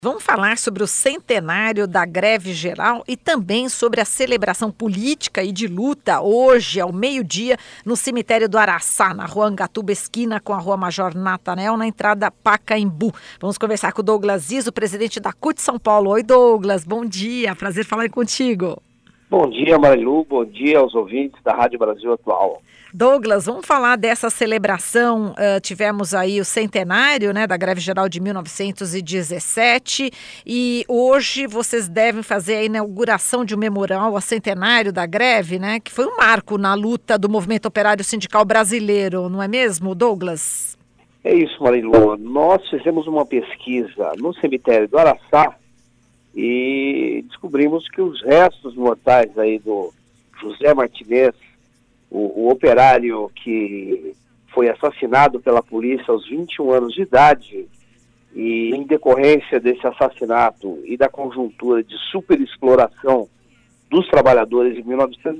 Vamos falar sobre o centenário da greve geral e também sobre a celebração política e de luta hoje, ao meio-dia, no cemitério do Araçá, na rua Angatuba, esquina com a rua Major Natanel, na entrada Pacaembu. Vamos conversar com o Douglas Izzo, presidente da CUT São Paulo. Oi, Douglas, bom dia, prazer falar contigo. Bom dia, Marilu, bom dia aos ouvintes da Rádio Brasil Atual. Douglas, vamos falar dessa celebração. Tivemos aí o centenário, né, da greve geral de 1917 e hoje vocês devem fazer a inauguração de um memorial ao centenário da greve, né, que foi um marco na luta do movimento operário sindical brasileiro, não é mesmo, Douglas? É isso, Marilu. Nós fizemos uma pesquisa no cemitério do Araçá e descobrimos que os restos mortais aí do José Martinez, o operário que foi assassinado pela polícia aos 21 anos de idade, e em decorrência desse assassinato e da conjuntura de superexploração dos trabalhadores em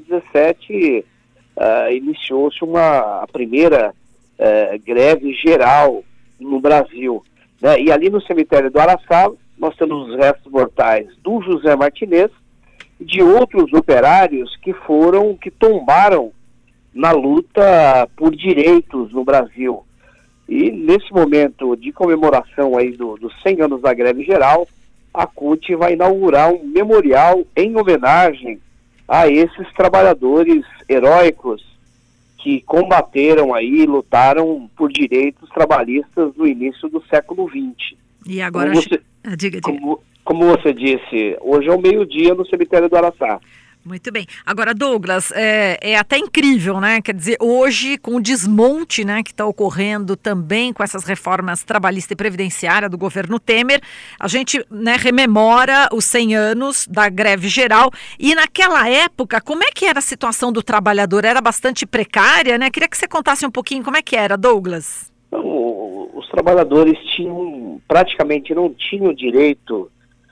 1917, iniciou-se a primeira greve geral no Brasil, né? E ali no cemitério do Araçá nós temos os restos mortais do José Martinez e de outros operários que tombaram na luta por direitos no Brasil. E nesse momento de comemoração aí dos 100 anos da greve geral, a CUT vai inaugurar um memorial em homenagem a esses trabalhadores heróicos que combateram aí, lutaram por direitos trabalhistas no início do século XX. E agora, diga. Como você disse, hoje é o meio-dia no cemitério do Araçá. Muito bem. Agora, Douglas, é até incrível, né? Quer dizer, hoje, com o desmonte, né, que está ocorrendo também com essas reformas trabalhista e previdenciária do governo Temer, a gente, né, rememora os 100 anos da greve geral. E naquela época, como é que era a situação do trabalhador? Era bastante precária, né? Queria que você contasse um pouquinho como é que era, Douglas. Os trabalhadores praticamente não tinham direitos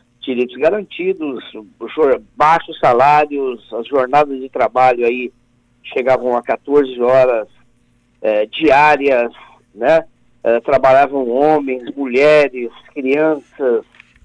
garantidos, baixos salários, as jornadas de trabalho aí chegavam a 14 horas diárias, né? Trabalhavam homens, mulheres, crianças,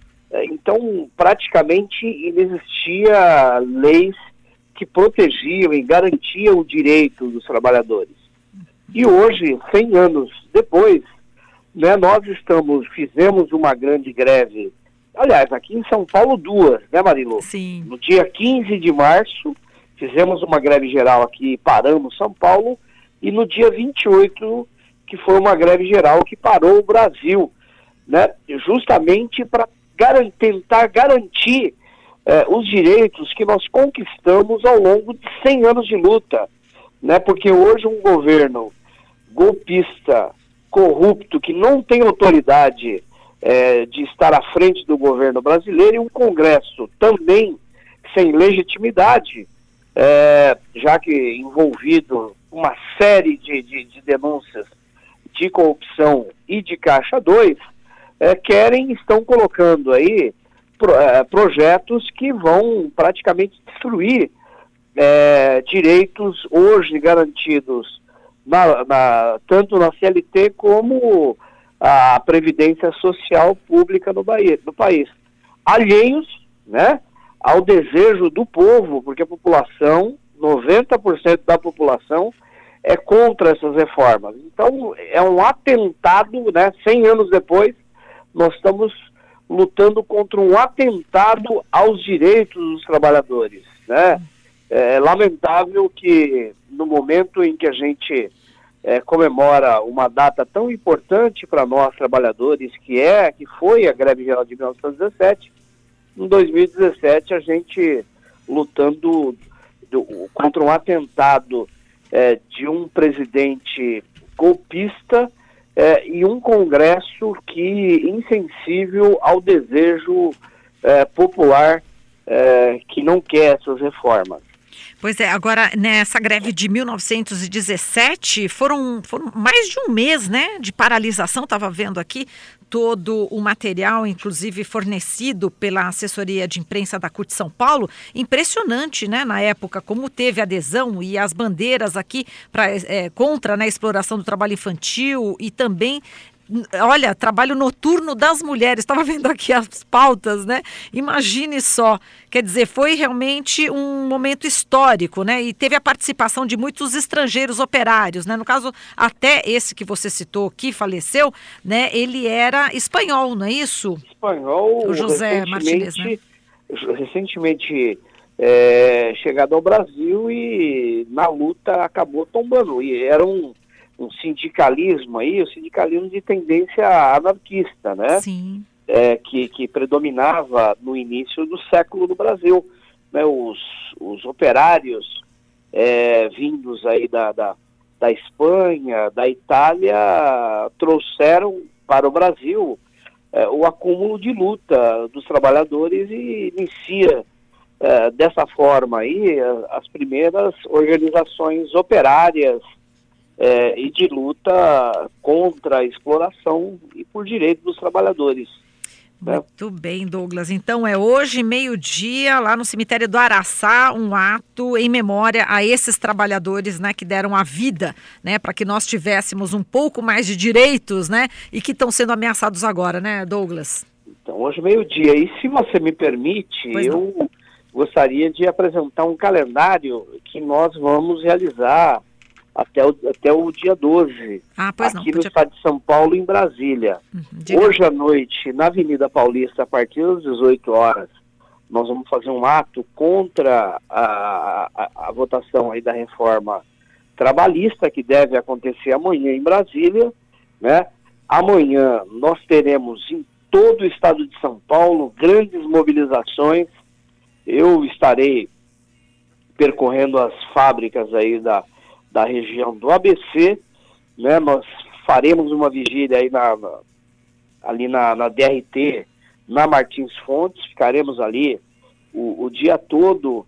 então praticamente inexistia leis que protegiam e garantiam o direito dos trabalhadores. E hoje, 100 anos depois, né, nós fizemos uma grande greve. Aliás, aqui em São Paulo, duas, né, Marilu? Sim. No dia 15 de março, fizemos uma greve geral aqui, paramos São Paulo, e no dia 28, que foi uma greve geral que parou o Brasil, né, justamente para tentar garantir os direitos que nós conquistamos ao longo de 100 anos de luta, né, porque hoje um governo golpista, corrupto, que não tem autoridade de estar à frente do governo brasileiro, e um Congresso também sem legitimidade, já que envolvido uma série de denúncias de corrupção e de Caixa 2, estão colocando aí projetos que vão praticamente destruir direitos hoje garantidos tanto na CLT como a Previdência Social Pública no país, alheios, né, ao desejo do povo, porque a população, 90% da população, é contra essas reformas. Então, é um atentado, né, 100 anos depois, nós estamos lutando contra um atentado aos direitos dos trabalhadores, né? É lamentável que no momento em que a gente comemora uma data tão importante para nós trabalhadores, que foi a greve geral de 1917, em 2017 a gente lutando contra um atentado de um presidente golpista e um Congresso insensível ao desejo popular que não quer essas reformas. Pois é, agora nessa greve de 1917 foram mais de um mês, né, de paralisação. Estava vendo aqui todo o material, inclusive fornecido pela assessoria de imprensa da CUT São Paulo. Impressionante, né, na época, como teve adesão e as bandeiras aqui contra, né, a exploração do trabalho infantil e também olha, trabalho noturno das mulheres, estava vendo aqui as pautas, né? Imagine só, quer dizer, foi realmente um momento histórico, né? E teve a participação de muitos estrangeiros operários, né? No caso, até esse que você citou, que faleceu, né? Ele era espanhol, não é isso? Espanhol, O José Martinez, né? Recentemente chegado ao Brasil e na luta acabou tombando. E era um sindicalismo aí, o sindicalismo de tendência anarquista, né? Sim. Que predominava no início do século no Brasil, né? Os operários vindos aí da Espanha, da Itália, trouxeram para o Brasil o acúmulo de luta dos trabalhadores e inicia dessa forma aí as primeiras organizações operárias e de luta contra a exploração e por direito dos trabalhadores. Muito bem, Douglas. Então é hoje, meio-dia, lá no cemitério do Araçá, um ato em memória a esses trabalhadores, né, que deram a vida, né, para que nós tivéssemos um pouco mais de direitos, né, e que estão sendo ameaçados agora, né, Douglas? Então, hoje meio-dia. E se você me permite, eu gostaria de apresentar um calendário que nós vamos realizar até o dia 12, aqui no estado de São Paulo, em Brasília. Hoje à noite, na Avenida Paulista, a partir das 18 horas, nós vamos fazer um ato contra a votação aí da reforma trabalhista, que deve acontecer amanhã em Brasília, né? Amanhã nós teremos em todo o estado de São Paulo grandes mobilizações. Eu estarei percorrendo as fábricas aí da região do ABC, né? Nós faremos uma vigília aí ali na DRT, na Martins Fontes, ficaremos ali o dia todo.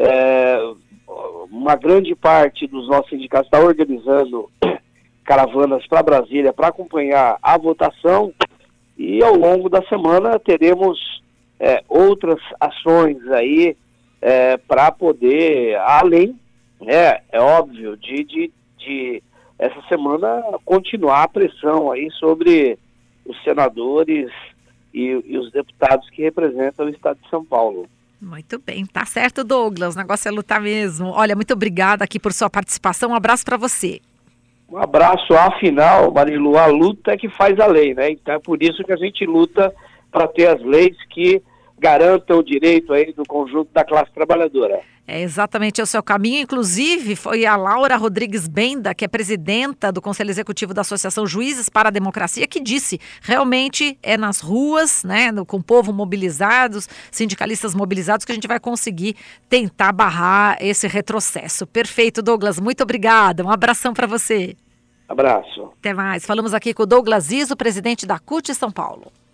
Uma grande parte dos nossos sindicatos está organizando caravanas para Brasília para acompanhar a votação, e ao longo da semana teremos outras ações aí para poder, além, é óbvio, de essa semana continuar a pressão aí sobre os senadores e os deputados que representam o estado de São Paulo. Muito bem, tá certo, Douglas, o negócio é lutar mesmo. Olha, muito obrigada aqui por sua participação, um abraço para você. Um abraço. Afinal, Marilu, a luta é que faz a lei, né? Então é por isso que a gente luta para ter as leis que garantam o direito aí do conjunto da classe trabalhadora. É exatamente o seu caminho. Inclusive, foi a Laura Rodrigues Benda, que é presidenta do Conselho Executivo da Associação Juízes para a Democracia, que disse, realmente é nas ruas, né, com o povo mobilizados, sindicalistas mobilizados, que a gente vai conseguir tentar barrar esse retrocesso. Perfeito, Douglas. Muito obrigada. Um abração para você. Abraço. Até mais. Falamos aqui com o Douglas Izzo, presidente da CUT São Paulo.